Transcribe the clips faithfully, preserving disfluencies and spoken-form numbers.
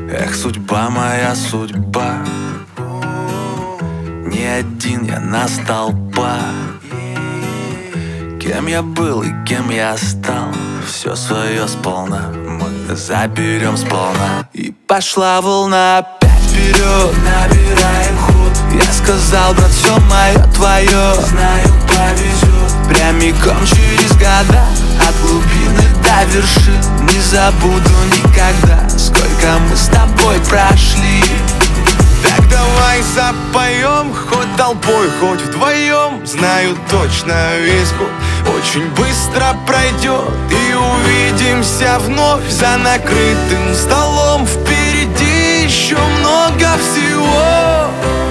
Эх, судьба моя, судьба, не один я на столпа. Кем я был и кем я стал, все свое сполна мы заберем сполна. И пошла волна опять вперед, набираем ход. Я сказал, брат, все мое твое, знаю, повезет. Прямиком через года, от глубины до вершин. Не забуду никогда, сколько мы с тобой прошли. Так давай запоем, хоть толпой, хоть вдвоем. Знаю точно, весь год очень быстро пройдет, и увидимся вновь за накрытым столом. Впереди еще много всего.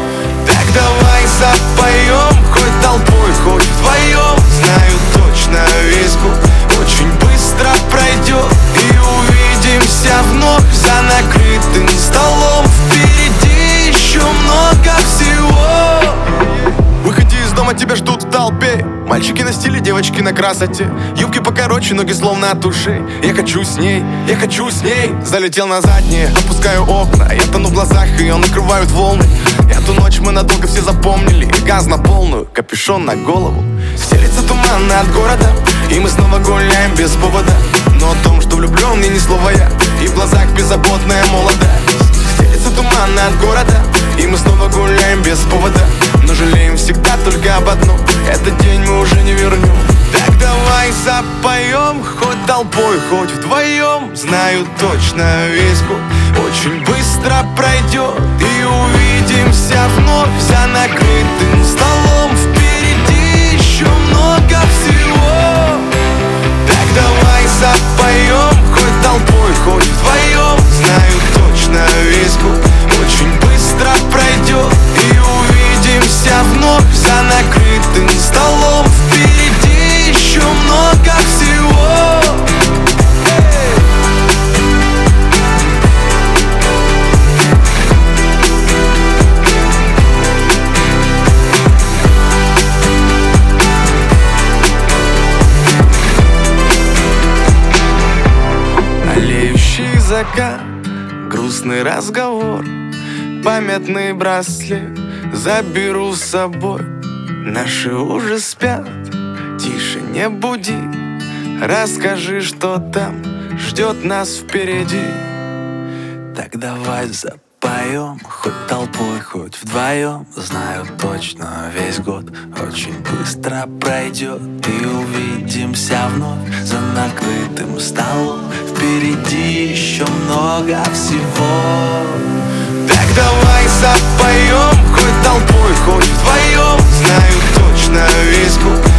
Так давай запоем, хоть толпой, хоть вдвоем. Знаю точно, весь год очень быстро пройдет, и увидимся вновь за накрытым столом. Впереди еще много всего. Выходи из дома, тебя ждут в толпе. Мальчики на стиле, девочки на красоте. Юбки покороче, ноги словно от ушей. Я хочу с ней, я хочу с ней. Залетел на задние, опускаю окна. Я тону в глазах, ее накрывают волны. Эту ночь мы надолго все запомнили. Газ на полную, капюшон на голову. Стелится туман над городом, и мы снова гуляем без повода. Но о том, что влюбленный, ни слова я. И в глазах беззаботная молодость. Стелится туман над городом, и мы снова гуляем без повода. Но жалеем всегда только об одном: этот день мы уже не вернем. Так давай запоем, хоть толпой, хоть вдвоем. Знаю точно, весь год очень быстро пройдет, и увидимся вновь за накрытым столом. Впереди еще много всего. Так давай запоем, хоть толпой, хоть вдвоем. Знаю точно, весь год очень быстро пройдет, и увидимся вновь за накрытым столом. Впереди еще много всего. Олеющий закат, грустный разговор, памятный браслет заберу с собой. Наши уже спят, тише, не буди. Расскажи, что там ждет нас впереди. Так давай запоем, хоть толпой, хоть вдвоем. Знаю точно, весь год очень быстро пройдет, и увидимся вновь за накрытым столом. Впереди еще много всего. Так давай запоем, хоть толпой, хоть вдвоем. Знаю точно, весь год